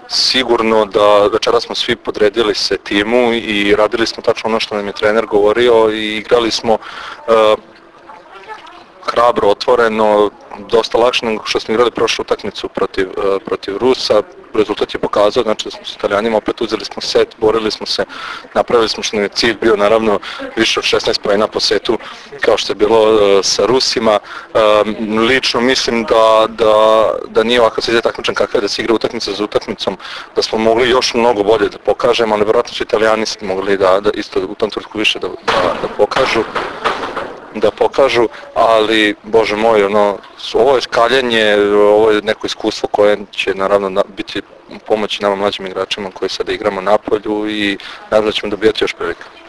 sigurno da večera smo svi podredili se timu i radili smo tačno ono što nam je trener govorio i igrali smo hrabro, otvoreno, dosta lakše nego što smo igrali prošlu utakmicu protiv Rusa. Rezultat je pokazao, znači da smo s Italijanima opet uzeli smo set, borili smo se, napravili smo što nam je cilj bio, naravno više od 16 poena po setu kao što je bilo sa Rusima. Lično mislim da nije ovakav se takmičan kakav da se igra utakmica za utakmicom, da smo mogli još mnogo bolje da pokažemo, ali vjerojatno su Italijani mogli da isto u tom trenutku više da pokažu, ali Bože moj, ovo je skaljanje, ovo je neko iskustvo koje će naravno biti pomoći nama mlađim igračima koji sada igramo na polju i nadam da ćemo dobijati još prilike.